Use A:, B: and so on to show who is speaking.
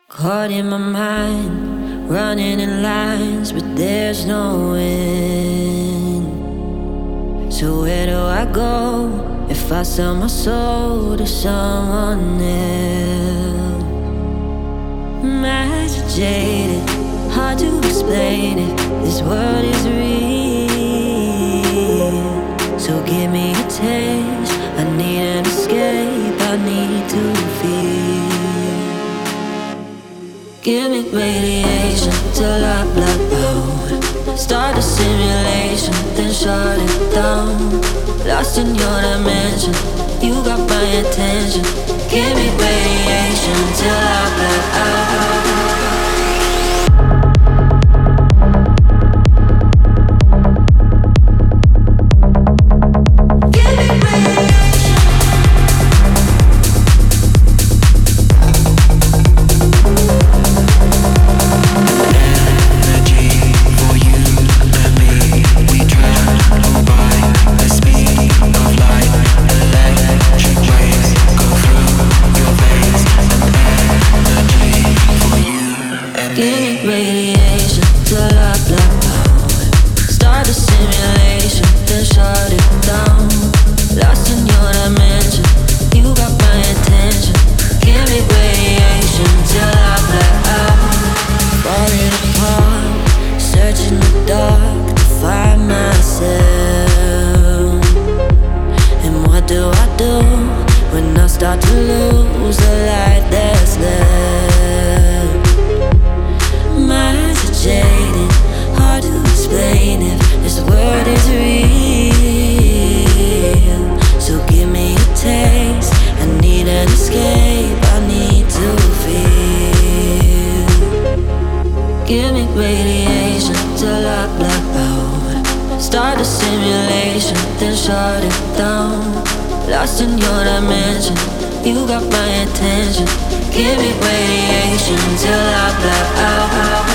A: Caught in my mind, running in lines, but there's no end. So where do I go if I sell my soul to someone else? I'm agitated, hard to explain it. This world is real, so give me a taste. I need an escape, I need to feel. Give me radiation till I black out. Start a simulation, then shut it down. Lost in your dimension, you got my attention. Give me radiation till I black out. Start to lose the light that's left. I'm agitated, hard to explain if this word is real. So give me a taste, I need an escape, I need to feel. Give me radiation till I black out. Start a simulation, then shut it down. Lost in your dimension, you got my attention. Give me radiation till I black out.